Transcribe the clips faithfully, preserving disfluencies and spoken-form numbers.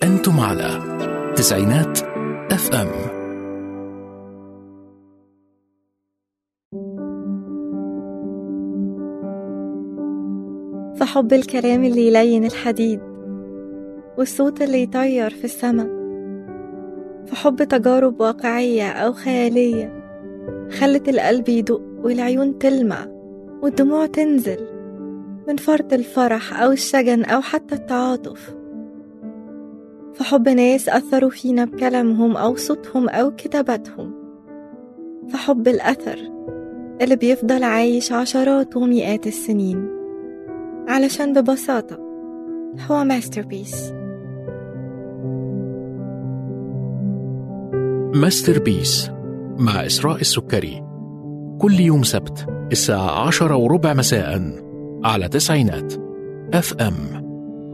أنتم على تسعينات اف ام. فحب الكلام اللي يلين الحديد والصوت اللي يطير في السما، فحب تجارب واقعية أو خيالية خلت القلب يدق والعيون تلمع والدموع تنزل من فرط الفرح أو الشجن أو حتى التعاطف. فحب ناس أثروا فينا بكلامهم أو صوتهم أو كتاباتهم. فحب الأثر اللي بيفضل عايش عشرات ومئات السنين علشان ببساطة هو ماستربيس. ماستربيس مع إسراء السكري، كل يوم سبت الساعة عشرة وربع مساء على تسعينات اف ام.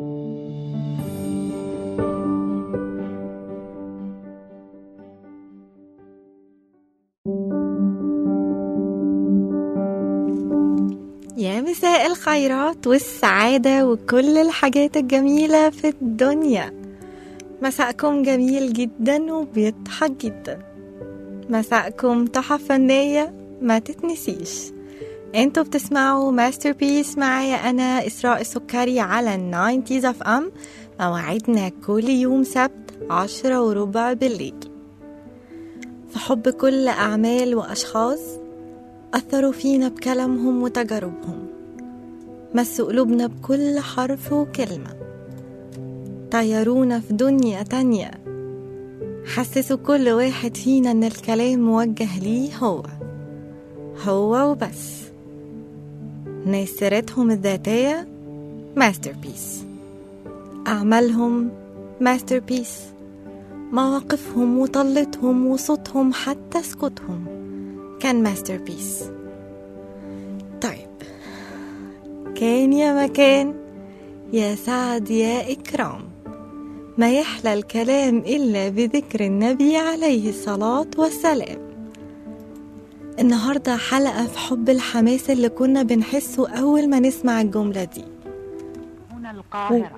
يا مساء الخيرات والسعادة وكل الحاجات الجميلة في الدنيا. مساءكم جميل جدا وبيضحك جدا. مساءكم تحف فنية ما تتنسيش. انتوا بتسمعوا ماستربيس معايا أنا إسراء السكري على الناينتيز اف ام. موعدنا كل يوم سبت عشرة وربع بالليل. فحب كل أعمال وأشخاص أثروا فينا بكلامهم وتجاربهم، مسوا قلوبنا بكل حرف وكلمة، طيرونا في دنيا تانية، حسسوا كل واحد فينا أن الكلام موجه ليه هو هو وبس. ناس سيرتهم الذاتية ماستربيس، أعمالهم ماستربيس، مواقفهم وطلتهم وصوتهم حتى سكوتهم كان ماستربيس. طيب، كان يا مكان يا سعد يا إكرام، ما يحلى الكلام إلا بذكر النبي عليه الصلاة والسلام. النهاردة حلقة في حب الحماس اللي كنا بنحسه أول ما نسمع الجملة دي. هنا القاهرة.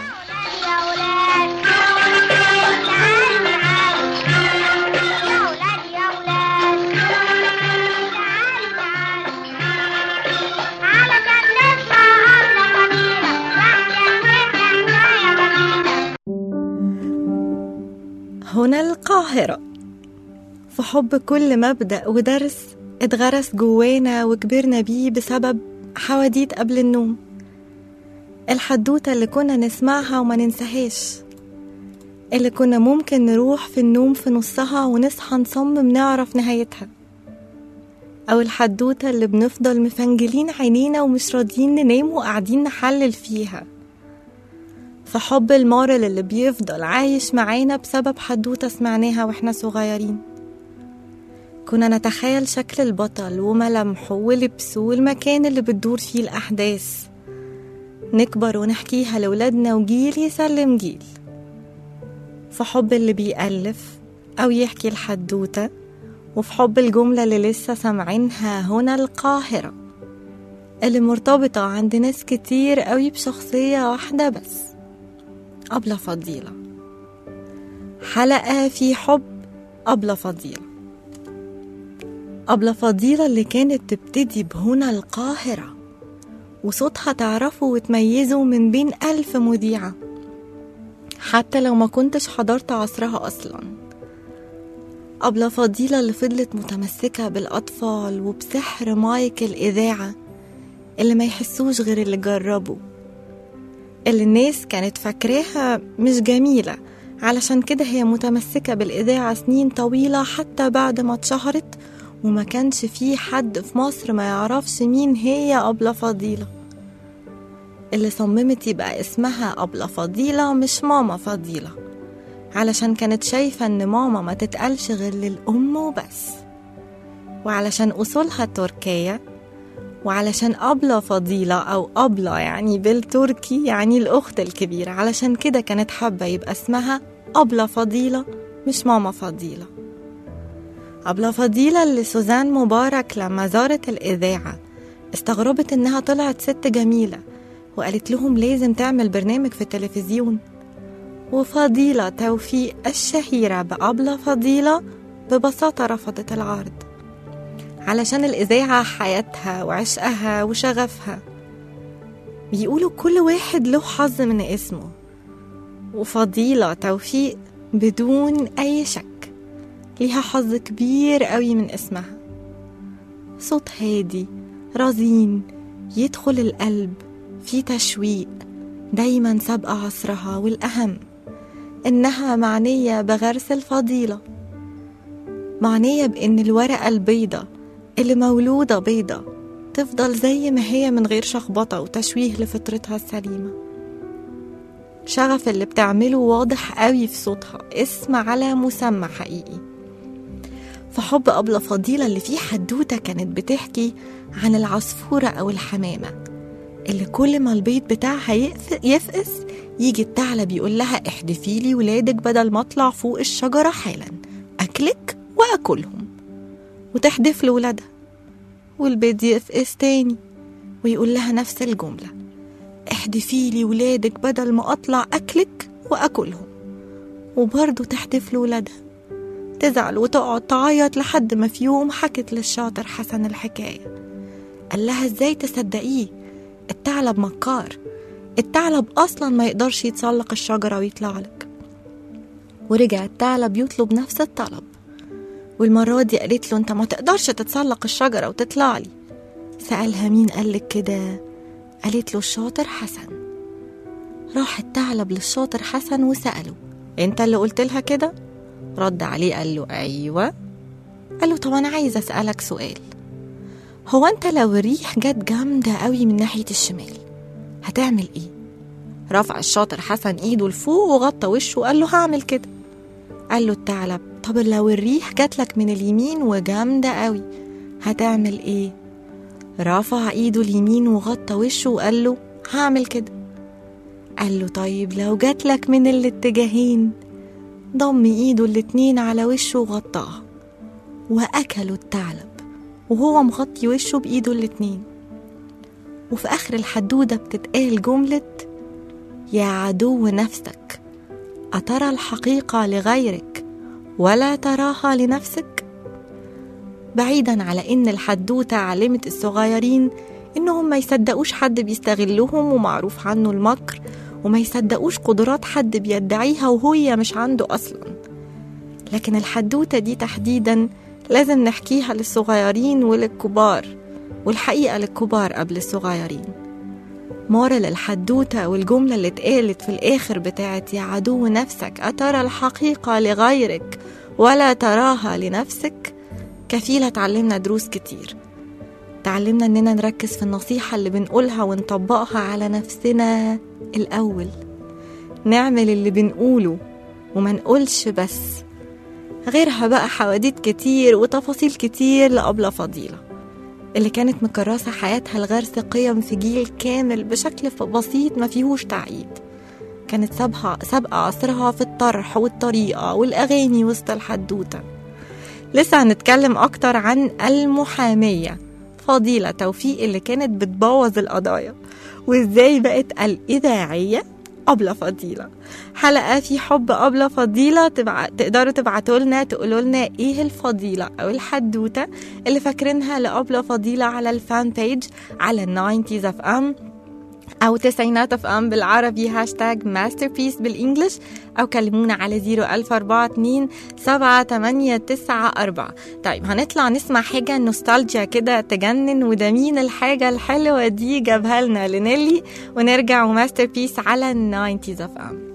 هنا القاهرة. في حب كل مبدأ ودرس اتغرس جوانا وكبرنا بيه بسبب حواديت قبل النوم، الحدوتة اللي كنا نسمعها وما ننساهاش، اللي كنا ممكن نروح في النوم في نصها ونصحى نصمم نعرف نهايتها، أو الحدوتة اللي بنفضل مفنجلين عينينا ومش راضيين ننام وقاعدين نحلل فيها. فحب المارل اللي بيفضل عايش معانا بسبب حدوتة سمعناها واحنا صغيرين. كنا نتخيل شكل البطل وملامحه ولبسه والمكان اللي بتدور فيه الأحداث، نكبر ونحكيها لولادنا وجيل يسلم جيل. فحب اللي بيألف أو يحكي الحدوتة، وفي حب الجملة اللي لسه سمعينها هنا القاهرة، اللي مرتبطة عند ناس كتير قوي بشخصية واحدة بس، أبلة فضيلة. حلقة في حب أبلة فضيلة. أبلة فضيلة اللي كانت تبتدي بهنا القاهرة، وصوتها تعرفه وتميزه من بين ألف مذيعة حتى لو ما كنتش حضرت عصرها أصلا. أبلة فضيلة اللي فضلت متمسكة بالأطفال وبسحر مايك الإذاعة اللي ما يحسوش غير اللي جربوا، اللي الناس كانت فاكراها مش جميلة علشان كده هي متمسكة بالإذاعة سنين طويلة حتى بعد ما اتشهرت وما كانش فيه حد في مصر ما يعرفش مين هي أبلة فضيلة، اللي صممت يبقى اسمها أبلة فضيلة مش ماما فضيلة، علشان كانت شايفة ان ماما ما تتقالش غير للأم وبس، وعلشان أصولها تركية، وعلشان أبلة فضيلة أو أبلة يعني بالتركي يعني الأخت الكبيرة، علشان كده كانت حابة يبقى اسمها أبلة فضيلة مش ماما فضيلة. أبلة فضيلة اللي سوزان مبارك لما زارت الإذاعة استغربت إنها طلعت ست جميلة، وقالت لهم لازم تعمل برنامج في التلفزيون، وفضيلة توفيق الشهيرة بأبلة فضيلة ببساطة رفضت العرض علشان الإذاعة حياتها وعشقها وشغفها. بيقولوا كل واحد له حظ من اسمه، وفضيلة توفيق بدون أي شك ليها حظ كبير قوي من اسمها. صوت هادي رزين يدخل القلب، في تشويق، دايما سابقة عصرها، والأهم إنها معنية بغرس الفضيلة، معنية بإن الورقة البيضة اللي مولودة بيضة تفضل زي ما هي من غير شخبطة وتشويه لفطرتها السليمة. شغف اللي بتعمله واضح قوي في صوتها، اسم على مسمى حقيقي. فحب أبلة فضيلة اللي فيه حدوتة كانت بتحكي عن العصفورة أو الحمامة اللي كل ما البيض بتاعها يفقس يجي الثعلب يقول لها احدفي لي ولادك بدل ما اطلع فوق الشجرة حالا أكلك وأكلهم، وتحدف له ولادها، والبيض يفقس تاني ويقول لها نفس الجملة احدفي لي ولادك بدل ما أطلع أكلك وأكلهم، وبرضه تحدف له ولادها. تزعل وتقعد تعيط لحد ما في يوم حكت للشاطر حسن الحكاية. قال لها ازاي تصدقيه؟ الثعلب مكار، الثعلب أصلا ما يقدرش يتسلق الشجرة ويطلع لك. ورجع الثعلب يطلب نفس الطلب، والمرة دي قالت له انت ما تقدرش تتسلق الشجرة وتطلع لي. سألها مين قالك كده؟ قالت له الشاطر حسن. راح الثعلب للشاطر حسن وسأله انت اللي قلت لها كده؟ رد عليه قال له ايوه. قال له طب انا عايز اسألك سؤال، هو انت لو الريح جت جامدة قوي من ناحية الشمال هتعمل ايه؟ رفع الشاطر حسن ايده لفوق وغطى وشه وقال له هعمل كده. قال له الثعلب طب لو الريح جات لك من اليمين وجامدة قوي هتعمل ايه؟ رفع ايده اليمين وغطى وشه وقال له هعمل كده. قال له طيب لو جات لك من الاتجاهين؟ ضم ايده الاتنين على وشه وغطاها، واكله الثعلب وهو مغطي وشه بايده الاتنين. وفي اخر الحدودة بتتقال جملة يا عدو نفسك أترى الحقيقة لغيرك ولا تراها لنفسك؟ بعيدا على إن الحدوتة علمت الصغيرين إنهم ما يصدقوش حد بيستغلهم ومعروف عنه المكر، وما يصدقوش قدرات حد بيدعيها وهي مش عنده أصلا. لكن الحدوتة دي تحديدا لازم نحكيها للصغيرين وللكبار، والحقيقة للكبار قبل الصغيرين. مورال الحدوتة والجملة اللي اتقالت في الآخر بتاعت يا عدو نفسك أترى الحقيقة لغيرك ولا تراها لنفسك كفيلة تعلمنا دروس كتير. تعلمنا إننا نركز في النصيحة اللي بنقولها ونطبقها على نفسنا الأول، نعمل اللي بنقوله وما نقولش بس. غيرها بقى حواديت كتير وتفاصيل كتير لأبلة فضيلة اللي كانت مكرسة حياتها لغرس قيم في جيل كامل بشكل بسيط ما فيهوش تعقيد. كانت سابقة سابقة عصرها في الطرح والطريقة والأغاني وسط الحدوتة. لسه هنتكلم أكتر عن المحامية فضيلة توفيق اللي كانت بتبوظ القضايا، وإزاي بقت الإذاعية أبلة فضيلة. حلقة في حب أبلة فضيلة، تبع... تقدروا تبعتوا لنا تقولوا لنا إيه الفضيلة أو الحدوتة اللي فاكرينها لأبلة فضيلة على الفان بيج على الناينتيز اف ام أو تسعينات اف ام بالعربي، هاشتاج ماستربيس بالإنجلش، أو كلمونا على زيرو ألف أربعة اتنين سبعة تمانية تسعة أربعة. طيب هنطلع نسمع حاجة نوستالجيا كده تجنن، وده مين الحاجة الحلوة دي جابها لنا لنيلي، ونرجع وماستربيس على الناينتيز اف ام.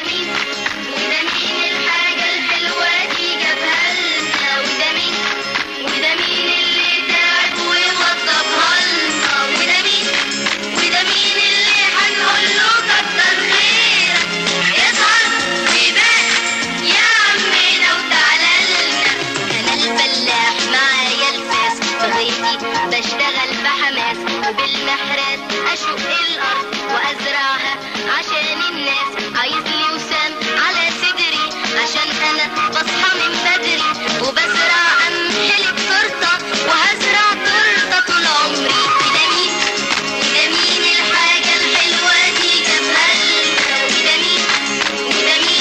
بشتغل بحماس وبالمحرات أشق الأرض وأزرعها عشان الناس، عايز لي وسام على صدري عشان أنا بصحى من بدري، وبزرع أمحلك تورتة وهزرع تورتة طول عمري. وده مين وده مين الحاجة الحلوة دي جابها لنا؟ وده مين وده مين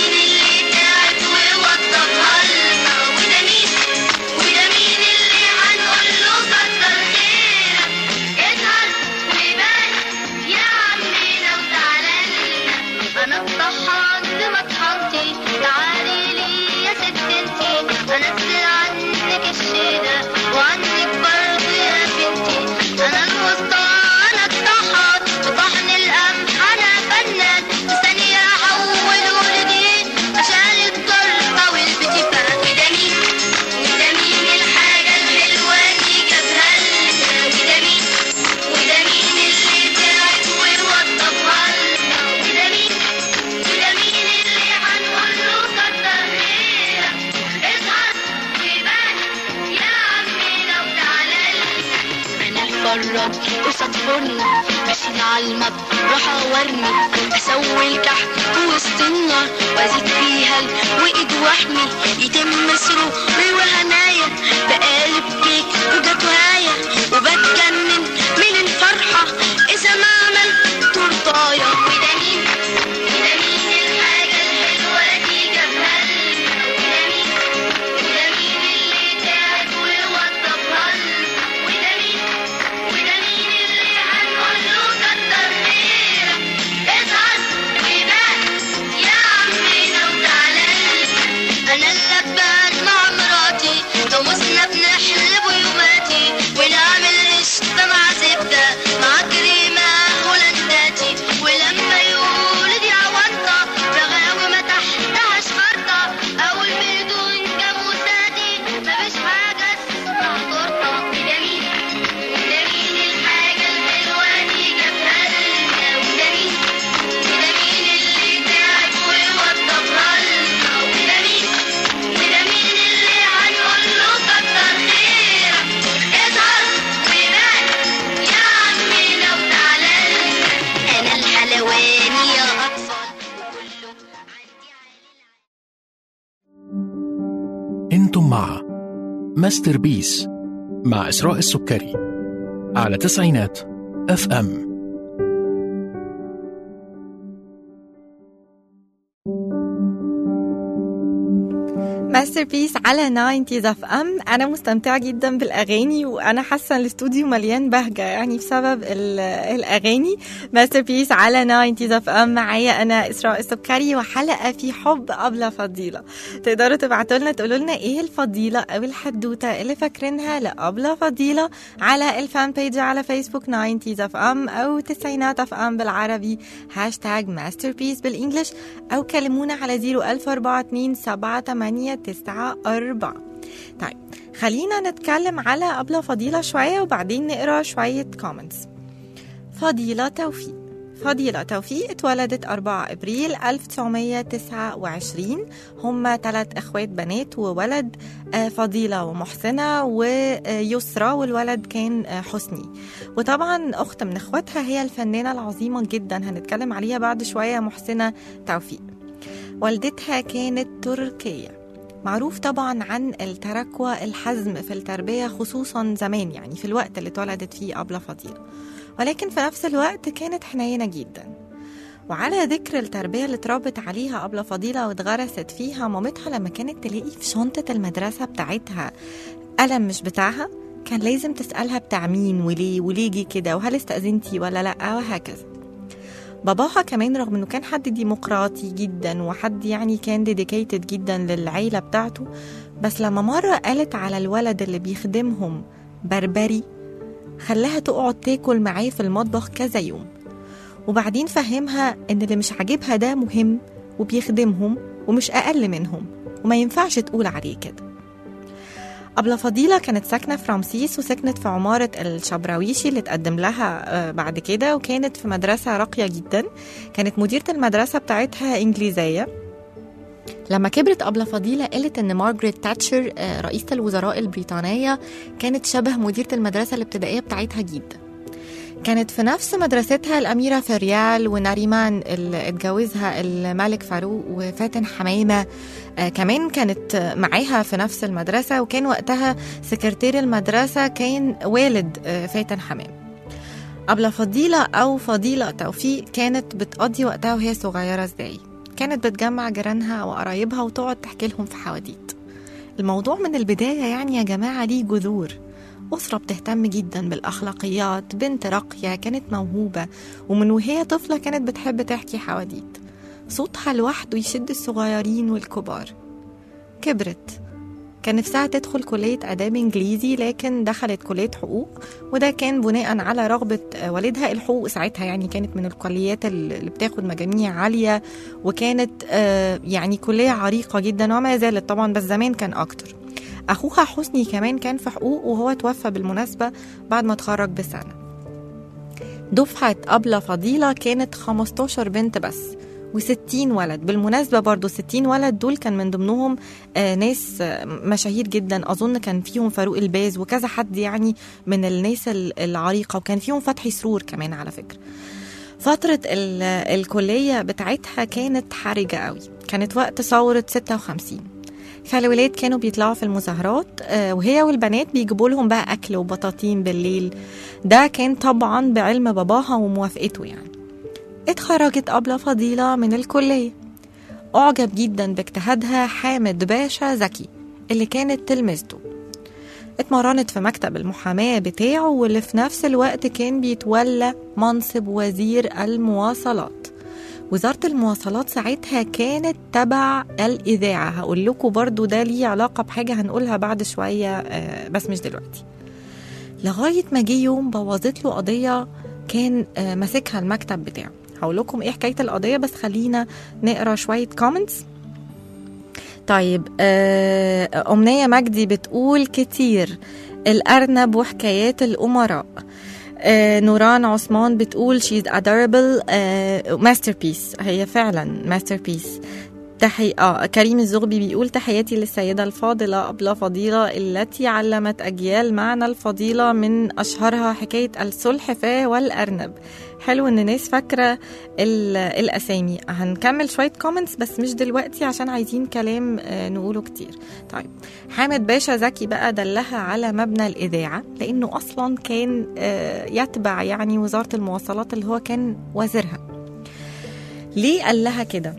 اطرحها عند مطحنتي. تعالي لي يا ست انتي انزل عنك الشيلة وعنك برضه يا بنتي. انا الوسطى انا الطحن وطحن القمح انا فنان. في ثانية احوله لدين عشان الطرقة والبتي فات. وده مين وده مين الحاجة الحلوة دي جابها لنا. وده مين وده مين اللي تعب ووضبها لنا. وده مين وده مين اللي هنقول له كتر خيرك. اصحى وبان يا عمنا وتعالى لنا. انا الفرج قصاد فرن ماشيين على المطبخ راح اورني اسوي الكحك وسط النار وازيد فيها الوقت واحمي يتم سروري وهنايا بقالب كيك وجاتوهايا وبتجنن من الفرحة اذا ما عملت تورتايا. وده مين وده مين الحاجة الحلوة دي جابها لنا. وده مين وده مين اللي تعب ووضبها لنا. وده مين وده مين اللي هنقول له كتر خيرك. اصحى وبان يا عمنا وتعالى لنا. انا اللبان مع مراتي جوزنا بنحلب يوماتي ونعمل قشطة مع زبدة مع كريمة هولنداتي. ولما يولد يا عوضة رغاوي ما تحتهاش خرطة او البيضون جاموساتي مفيش حاجة اسمها تورتة. وده مين وده مين الحاجة الحلوة دي جابها لنا. وده مين وده مين اللي تعب ووضبها لنا. وده مين وده مين اللي هنقول له كتر خيرك. اصحى وبان يا عمنا وتعالى لنا. انا الحلواني يا اطفال كله عندي عالي. انتم مع ماستر بيس مع إسراء السكري على تسعينات اف ام. ماستر بيس على ناينتيز اف ام. انا مستمتعه جدا بالاغاني وانا حاسه ان الاستوديو مليان بهجه يعني بسبب الاغاني. ماستر بيس على ناينتيز اف ام معايا انا اسراء السكري وحلقه في حب أبلة فضيله. تقدروا تبعتوا لنا تقولوا لنا ايه الفضيله او الحدوته اللي فاكرينها لأبلة فضيله على الفان بيج على فيسبوك ناينتيز اف ام او تسعينات اف ام بالعربي هاشتاج ماستر بيس بالانجلش او كلمونا على زيرو ألف أربعة اتنين سبعة تمانية تسعة أربعة. طيب خلينا نتكلم على أبلة فضيلة شوية وبعدين نقرأ شوية كومنتس. فضيلة توفيق. فضيلة توفيق اتولدت أربعة أبريل ألف وتسعمية وتسعة وعشرين. هم ثلاث أخوات بنات وولد، فضيلة ومحسنة ويسرى، والولد كان حسني. وطبعا أخت من أخواتها هي الفنانة العظيمة جدا هنتكلم عليها بعد شوية محسنة توفيق. والدتها كانت تركية. معروف طبعا عن التركوة الحزم في التربية خصوصا زمان يعني في الوقت اللي اتولدت فيه أبلة فضيلة، ولكن في نفس الوقت كانت حنينة جدا. وعلى ذكر التربية اللي اتربت عليها أبلة فضيلة واتغرست فيها، مامتها لما كانت تلاقي في شنطة المدرسة بتاعتها قلم مش بتاعها كان لازم تسألها بتاع مين وليه وليه جي كده وهل استأذنتي ولا لأ وهكذا. باباها كمان رغم انه كان حد ديمقراطي جدا وحد يعني كان ديديكيتد جدا للعيلة بتاعته، بس لما مرة قالت على الولد اللي بيخدمهم بربري خلاها تقعد تاكل معاه في المطبخ كذا يوم، وبعدين فهمها ان اللي مش عاجبها ده مهم وبيخدمهم ومش اقل منهم وما ينفعش تقول عليه كده. أبلة فضيلة كانت ساكنة في رمسيس وسكنت في عمارة الشبراويشي اللي تقدم لها بعد كده، وكانت في مدرسة راقية جدا. كانت مديرة المدرسة بتاعتها إنجليزية. لما كبرت أبلة فضيلة قالت إن مارغريت تاتشر رئيسة الوزراء البريطانية كانت شبه مديرة المدرسة الابتدائية بتاعتها جدا. كانت في نفس مدرستها الأميرة فريال وناريمان اللي اتجوزها الملك فاروق وفاتن حمامة آه كمان كانت معاها في نفس المدرسة، وكان وقتها سكرتير المدرسة كان والد آه فاتن حمامة. أبلة فضيلة أو فضيلة توفيق كانت بتقضي وقتها وهي صغيرة ازاي؟ كانت بتجمع جيرانها وقرايبها وتقعد تحكي لهم في حواديت. الموضوع من البداية يعني يا جماعة ليه جذور. أسرة بتهتم جدا بالأخلاقيات، بنت راقية كانت موهوبة ومن وهي طفلة كانت بتحب تحكي حواديت. صوتها لوحده يشد الصغيرين والكبار. كبرت، كان نفسها تدخل كلية آداب إنجليزي لكن دخلت كلية حقوق، وده كان بناء على رغبة والدها. الحقوق ساعتها يعني كانت من الكليات اللي بتاخد مجاميع عالية، وكانت يعني كلية عريقة جدا وما زالت طبعا، بس زمان كان أكتر. أخوها حسني كمان كان في حقوق وهو توفى بالمناسبة بعد ما اتخرج بسنة. دفعة أبلة فضيلة كانت خمستاشر بنت بس وستين ولد. بالمناسبة برضو ستين ولد دول كان من ضمنهم آه ناس آه مشاهير جدا، أظن كان فيهم فاروق الباز وكذا حد يعني من الناس العريقة، وكان فيهم فتحي سرور كمان على فكرة. فترة الكلية بتاعتها كانت حرجة قوي، كانت وقت ثورة ستة وخمسين، فالولاد كانوا بيطلعوا في المظاهرات آه وهي والبنات بيجيبوا لهم بقى أكل وبطاطين بالليل. ده كان طبعا بعلم باباها وموافقته. يعني اتخرجت أبلة فضيلة من الكلية، أعجب جدا باجتهادها حامد باشا زكي اللي كانت تلميذته. اتمرنت في مكتب المحاماة بتاعه، واللي في نفس الوقت كان بيتولى منصب وزير المواصلات. وزارة المواصلات ساعتها كانت تبع الإذاعة. هقول لكم برضو ده ليه علاقة بحاجة هنقولها بعد شوية بس مش دلوقتي. لغاية ما جه يوم بوظت له قضية كان ماسكها المكتب بتاعه. هقول لكم ايه حكاية القضية، بس خلينا نقرأ شوية كومنتس. طيب آه أمنية مجدي بتقول كتير الأرنب وحكايات الأمراء. آه نوران عثمان بتقول she's adorable آه masterpiece. هي فعلا masterpiece. تحي... آه كريم الزغبي بيقول تحياتي للسيدة الفاضلة أبلة فضيلة التي علمت أجيال معنى الفضيلة، من أشهرها حكاية السلحفاة والأرنب. حلو إن ناس فاكرة الأسامي. هنكمل شوية كومنتس بس مش دلوقتي عشان عايزين كلام آه نقوله كتير. طيب حامد باشا زكي بقى دلها على مبنى الإذاعة، لأنه أصلا كان آه يتبع يعني وزارة المواصلات اللي هو كان وزيرها. ليه قال لها كده؟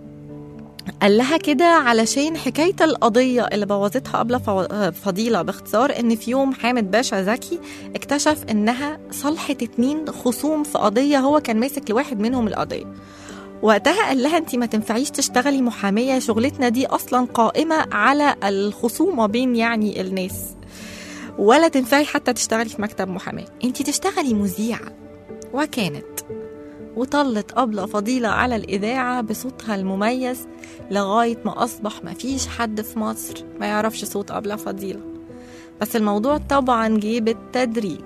قال لها كده علشان حكاية القضية اللي بوظتها أبلة فضيلة باختصار، إن في يوم حامد باشا زكي اكتشف إنها صلحت اتنين خصوم في قضية هو كان ماسك لواحد منهم القضية. وقتها قال لها أنتي ما تنفعيش تشتغلي محامية، شغلتنا دي أصلا قائمة على الخصومة بين يعني الناس، ولا تنفعي حتى تشتغلي في مكتب محاماة، أنتي تشتغلي مذيعة. وكانت وطلت أبلة فضيلة على الإذاعة بصوتها المميز لغاية ما أصبح ما فيش حد في مصر ما يعرفش صوت أبلة فضيلة. بس الموضوع طبعا جه بالتدريج.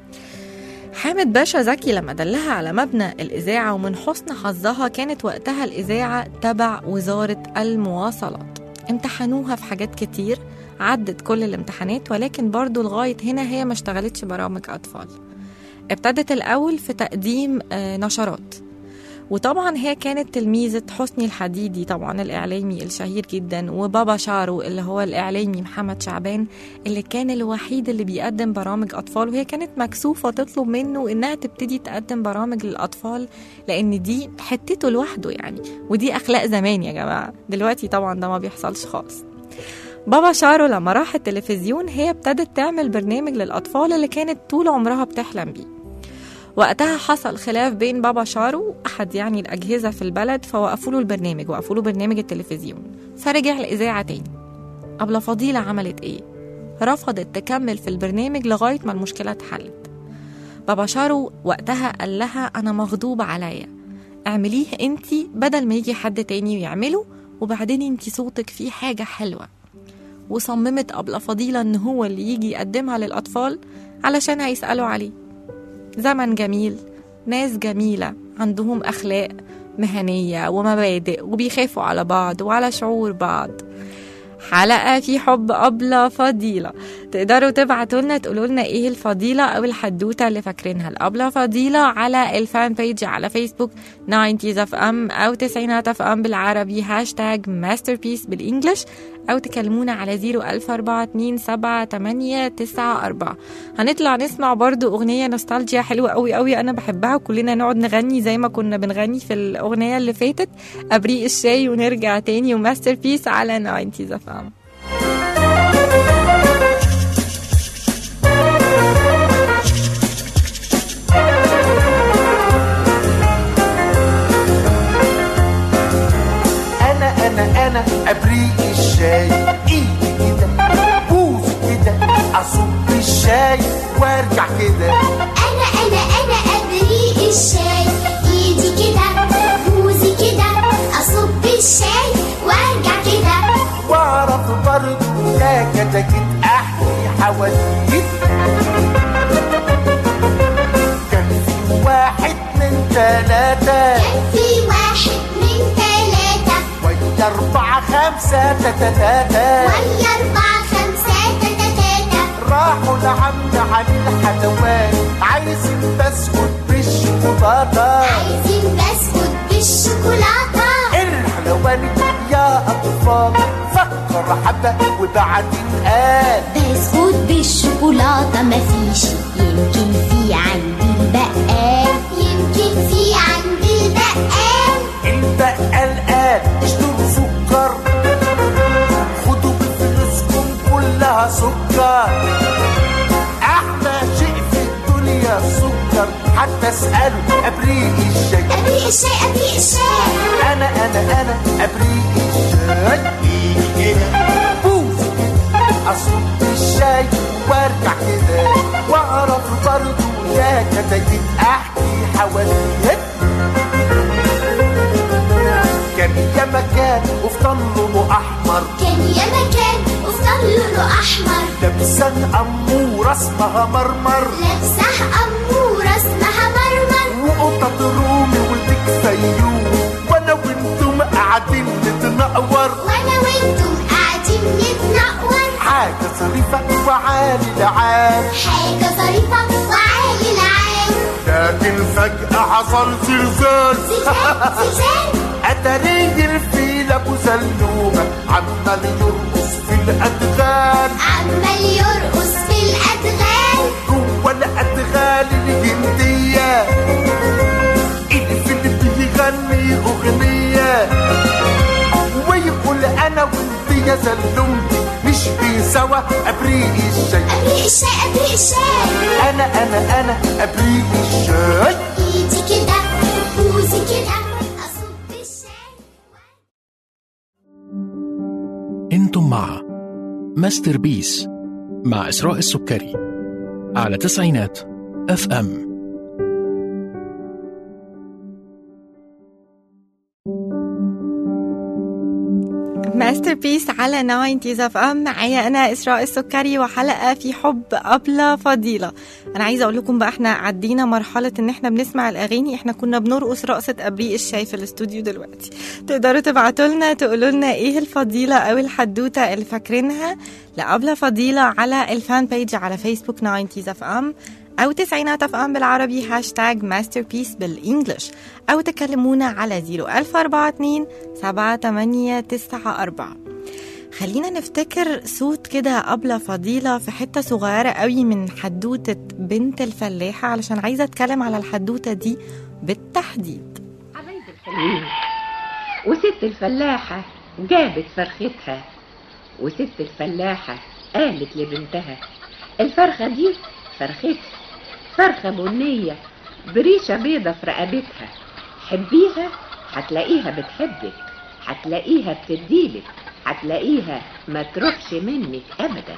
حامد باشا زكي لما دلها على مبنى الإذاعة، ومن حسن حظها كانت وقتها الإذاعة تبع وزارة المواصلات، امتحنوها في حاجات كتير، عدت كل الامتحانات، ولكن برضو لغاية هنا هي ما اشتغلتش برامج أطفال. ابتدت الأول في تقديم نشرات، وطبعا هي كانت تلميذة حسني الحديدي طبعا الإعلامي الشهير جدا، وبابا شارو اللي هو الإعلامي محمد شعبان اللي كان الوحيد اللي بيقدم برامج أطفال. وهي كانت مكسوفة تطلب منه إنها تبتدي تقدم برامج للأطفال، لأن دي حتته لوحده يعني، ودي أخلاق زمان يا جماعة. دلوقتي طبعا ده ما بيحصلش خالص. بابا شارو لما راح التلفزيون هي ابتدت تعمل برنامج للأطفال اللي كانت طول عمرها بتحلم بيه. وقتها حصل خلاف بين بابا شارو أحد يعني الأجهزة في البلد، فوقفوا له البرنامج، وقفوا له برنامج التلفزيون، فرجع الإذاعة تاني. أبلة فضيلة عملت إيه؟ رفضت تكمل في البرنامج لغاية ما المشكلة اتحلت. بابا شارو وقتها قال لها أنا مغضوب عليا، اعمليه انتي بدل ما يجي حد تاني ويعمله، وبعدين انتي صوتك فيه حاجة حلوة. وصممت أبلة فضيلة إن هو اللي يجي يقدمها للأطفال علشان هيسألوا عليه. زمن جميل، ناس جميلة عندهم أخلاق مهنية ومبادئ، وبيخافوا على بعض وعلى شعور بعض. حلقة في حب أبلة فضيلة. تقدروا تبعتوا لنا تقولوا لنا إيه الفضيلة أو الحدوتة اللي فاكرينها الأبلة فضيلة على الفان بيج على فيسبوك ناينتيز اف ام أو تسعينات اف ام بالعربي، هاشتاج ماستربيس بالإنجلش، أو تكلمونا على زيرو ألف أربعة اتنين سبعة تمانية تسعة أربعة. هنطلع نسمع برضو أغنية نوستالجيا حلوة قوي قوي أنا بحبها، وكلنا نقعد نغني زي ما كنا بنغني في الأغنية اللي فاتت، أبريق الشاي، ونرجع تاني وماستربيس على ناينتيز اف ام. انا انا ابريق الشاي، ايدي كده بوزي كده اصب الشاي وارجع كده. انا انا انا ابريق الشاي، ايدي كده بوزي كده اصب الشاي وارجع كده. واعرف برضه يا كتاكيت احكي حواديت. كان في واحد من ثلاثة، كان في واحد من ثلاثة، ويا أربعة خمسة تتتاتا، ويا أربعة خمسة تتتاتا. راحوا لعم علي الحلواني عايزين بسكوت بالشوكولاتة، عايزين بسكوت بالشوكولاتة. الحلواني يا أطفال فكر حبة وبعدين قال بسكوت بالشوكولاتة مفيش، يمكن في عند البقال، يمكن في عند البقال. البقال قال اشتروا سكر، خدوا بفلوسكم كلها سكر، احلى شيء في الدنيا السكر، حتى اسألوا ابريق الشاي. ابريق الشاي ابريق الشاي، انا انا انا ابريق الشاي، ايدي كده بوزي كده اصب الشاي وارجع كده. واعرف برضه يا كتاكيت احكي حواديت. كان يا مكان وفطن لونه احمر، كان يا مكان وفطن لونه احمر، لابسه اموره اسمها مرمر، لابسه اموره اسمها مرمر، وقطط رومي والبيك فيوم، وانا وانتم قاعدين نتنقور، وانا وانتم قاعدين نتنقور. حاجه ظريفه وعالي العال، حاجه ظريفه وعالي العال. لكن فجاه حصل زلزال، زلزال زلزال. اتاري الفيل ابو سلومه عمال يرقص في الادغال، عمال يرقص في الادغال، جوه الادغال الهنديه الفيل بيغني اغنيه ويقول انا وانت يا سلومتي نشبه سوا ابريق الشاي. ابريق الشاي ابريق الشاي، انا انا انا ابريق الشاي، ايدي كده بوزي كده. انتم مع ماستر بيس مع إسراء السكري على تسعينات اف ام. ماستر بيس على ناينتيز اف ام. معايا انا اسراء السكري وحلقه في حب أبلة فضيله. انا عايزه اقول لكم بقى احنا عدينا مرحله ان احنا بنسمع الاغاني، احنا كنا بنرقص رقصه ابريق الشاي في الاستوديو. دلوقتي تقدروا تبعتوا لنا تقولوا لنا ايه الفضيله او الحدوته اللي فاكرينها لأبلة فضيله على الفان بيج على فيسبوك ناينتيز اف ام أو تسعينات اف ام بالعربي هاشتاج ماستر بيس بالإنجلش، أو تكلمونا على زيرو ألف أربعة اتنين سبعة تمانية تسعة أربعة. خلينا نفتكر صوت كده أبلة فضيلة في حتة صغيرة قوي من حدوتة بنت الفلاحة، علشان عايزة أتكلم على الحدوتة دي بالتحديد. حبايب الحلوين، وست الفلاحة جابت فرختها، وست الفلاحة قالت لبنتها الفرخة دي فرختها، فرخة بنية بريشة بيضة في رقبتها، حبيها هتلاقيها بتحبك، هتلاقيها بتديلك، هتلاقيها ما تروحش منك أبدا.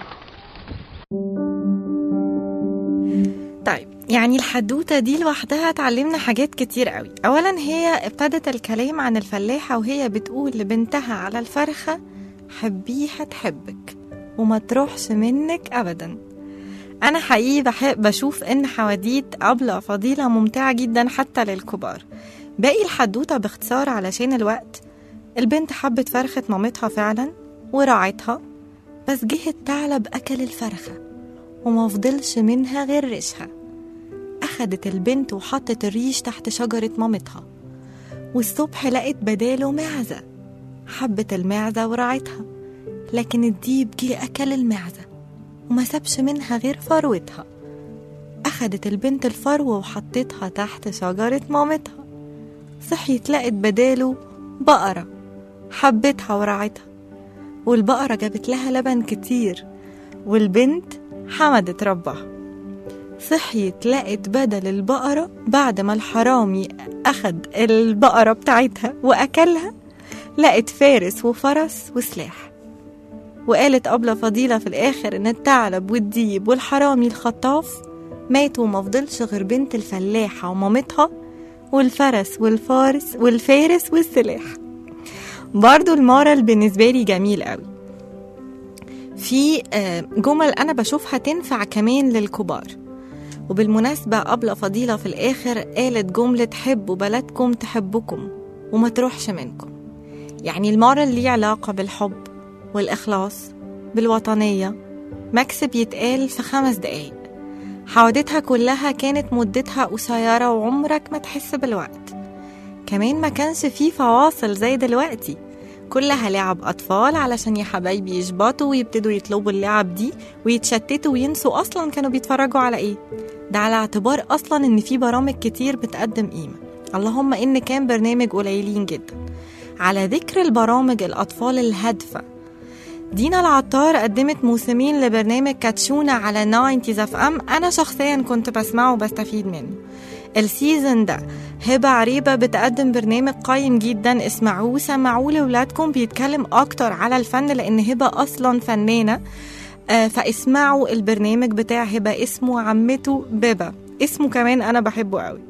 طيب يعني الحدوتة دي لوحدها تعلمنا حاجات كتير قوي. أولا هي ابتدت الكلام عن الفلاحة وهي بتقول لبنتها على الفرخة حبيها تحبك وما تروحش منك أبدا. أنا حقيقي بحب بشوف إن حواديت أبلة فضيلة ممتعة جدا حتى للكبار. باقي الحدوتة باختصار علشان الوقت، البنت حبت فرخة مامتها فعلا وراعتها، بس جه الثعلب أكل الفرخة وما فضلش منها غير ريشها. أخدت البنت وحطت الريش تحت شجرة مامتها، والصبح لقت بداله معزة، حبت المعزة وراعتها، لكن الديب جه أكل المعزة وما سابش منها غير فروتها. أخدت البنت الفروة وحطتها تحت شجرة مامتها، صحيت لقت بداله بقرة، حبتها وراعتها، والبقرة جابت لها لبن كتير، والبنت حمدت ربها. صحيت لقت بدل البقرة بعد ما الحرامي أخد البقرة بتاعتها وأكلها، لقت فارس وفرس وسلاح. وقالت أبلة فضيلة في الآخر إن الثعلب والديب والحرامي الخطاف ماتوا ومفضلش غير بنت الفلاحة ومامتها والفرس والفارس والفارس والسلاح. برضو المورال بالنسبة لي جميل قوي. في جمل أنا بشوفها تنفع كمان للكبار. وبالمناسبة أبلة فضيلة في الآخر قالت جملة حبوا بلدكم تحبكم وما تروحش منكم. يعني المورال ليه علاقة بالحب والإخلاص بالوطنية. مكسب يتقال في خمس دقايق. حوادثها كلها كانت مدتها قصيرة وعمرك ما تحس بالوقت. كمان ما كانش فيه فواصل زي دلوقتي، كلها لعب أطفال علشان يا حبايبي يشبطوا ويبتدوا يطلبوا اللعب دي ويتشتتوا وينسوا أصلا كانوا بيتفرجوا على إيه. ده على اعتبار أصلا إن في برامج كتير بتقدم قيمة، اللهم إن كان برنامج قليلين جدا. على ذكر البرامج الأطفال الهادفة، دينا العطار قدمت موسمين لبرنامج كاتشونا على ناينتيز اف ام. أنا شخصيا كنت بسمعه وبستفيد منه. السيزن ده هبة عريبة بتقدم برنامج قايم جدا، اسمعوه سمعوه لولادكم، بيتكلم أكتر على الفن لأن هبة أصلا فنانة. آه فاسمعوا البرنامج بتاع هبة، اسمه عمته بيبا، اسمه كمان أنا بحبه قوي.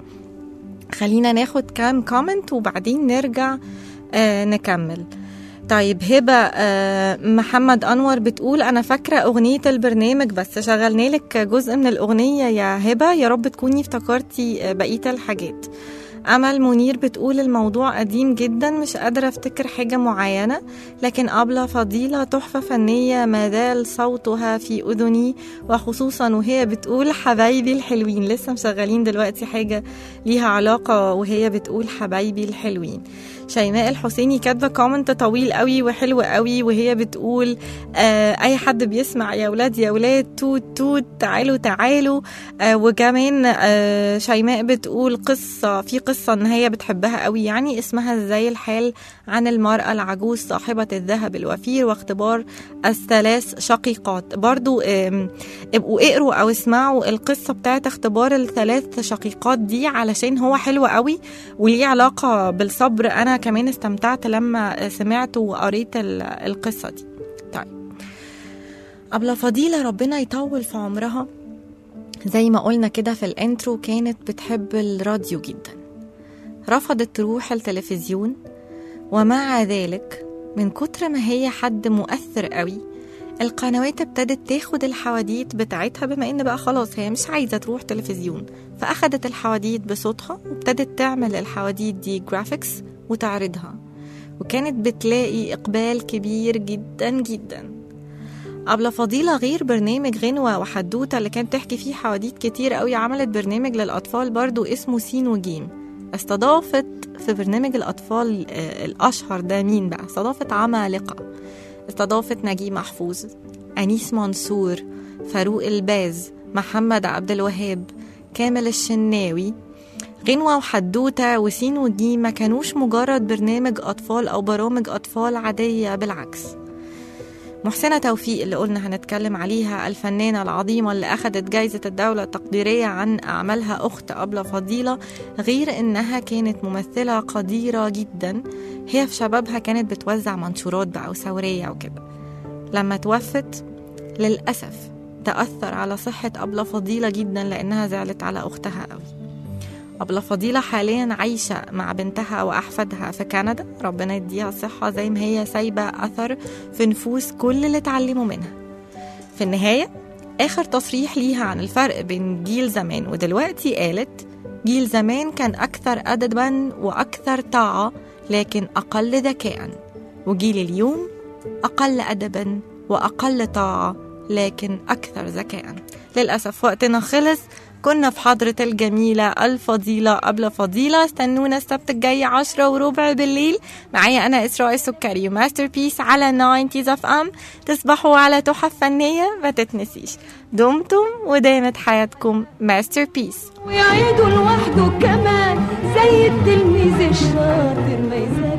خلينا ناخد كام كومنت وبعدين نرجع آه نكمل. طيب هبة آه محمد أنور بتقول أنا فاكرة أغنية البرنامج بس شغلنا لك جزء من الأغنية يا هبة، يا رب تكوني افتكرتي بقية الحاجات. أمل منير بتقول الموضوع قديم جدا مش قادرة افتكر حاجة معينة، لكن أبلة فضيلة تحفة فنية ما زال صوتها في أذني، وخصوصا وهي بتقول حبايبي الحلوين. لسه مشغلين دلوقتي حاجة ليها علاقة وهي بتقول حبايبي الحلوين. شيماء الحسيني كاتبه كومنت طويل قوي وحلو قوي وهي بتقول آه اي حد بيسمع يا ولاد يا ولاد توت توت تعالوا تعالوا. آه وكمان آه شيماء بتقول قصه في قصه ان هي بتحبها قوي، يعني اسمها ازاي الحال، عن المراه العجوز صاحبه الذهب الوفير واختبار الثلاث شقيقات. برضو آه ابقوا اقروا او اسمعوا القصه بتاعت اختبار الثلاث شقيقات دي علشان هو حلو قوي وليه علاقه بالصبر. انا كمان استمتعت لما سمعت وقريت القصة دي. طيب أبلة فضيلة ربنا يطول في عمرها، زي ما قلنا كده في الانترو كانت بتحب الراديو جدا، رفضت تروح التلفزيون، ومع ذلك من كتر ما هي حد مؤثر قوي القنوات ابتدت تاخد الحواديت بتاعتها، بما ان بقى خلاص هي مش عايزة تروح تلفزيون، فأخدت الحواديت بصوتها وابتدت تعمل الحواديت دي جرافيكس وتعرضها، وكانت بتلاقي إقبال كبير جدا جدا. أبلة فضيلة غير برنامج غنوة وحدوتة اللي كانت تحكي فيه حواديت كتير قوي، عملت برنامج للأطفال برضو اسمه سين وجيم. استضافت في برنامج الأطفال الأشهر ده مين بقى؟ استضافت عمالقة، استضافت نجيب محفوظ، أنيس منصور، فاروق الباز، محمد عبد الوهاب، كامل الشناوي. غنوة وحدوتة وسين وجيم ما كانوش مجرد برنامج أطفال أو برامج أطفال عادية، بالعكس. محسنة توفيق اللي قلنا هنتكلم عليها، الفنانة العظيمة اللي أخدت جايزة الدولة التقديرية عن أعمالها أخت أبلة فضيلة، غير إنها كانت ممثلة قديرة جدا. هي في شبابها كانت بتوزع منشورات بقى وثورية وكده. لما توفت للأسف تأثر على صحة أبلة فضيلة جدا لأنها زعلت على أختها قوي. أبلة فضيلة حاليا عايشة مع بنتها وأحفادها في كندا، ربنا يديها الصحة، زي ما هي سايبة أثر في نفوس كل اللي اتعلموا منها. في النهاية آخر تصريح ليها عن الفرق بين جيل زمان ودلوقتي قالت جيل زمان كان أكثر أدبا وأكثر طاعة لكن أقل ذكاء، وجيل اليوم أقل أدبا وأقل طاعة لكن أكثر ذكاء. للأسف وقتنا خلص. كنا في حضرة الجميلة الفضيلة أبلة فضيلة. استنونا السبت الجاي عشرة وربع بالليل معايا أنا إسراء السكري وماستر بيس على ناينتيز اف ام. تصبحوا على تحف فنية ما تتنسيش. دمتم ودامت حياتكم ماستر بيس. ويعيدوا لوحده كمان زي التلميذ الشاطر ما يزال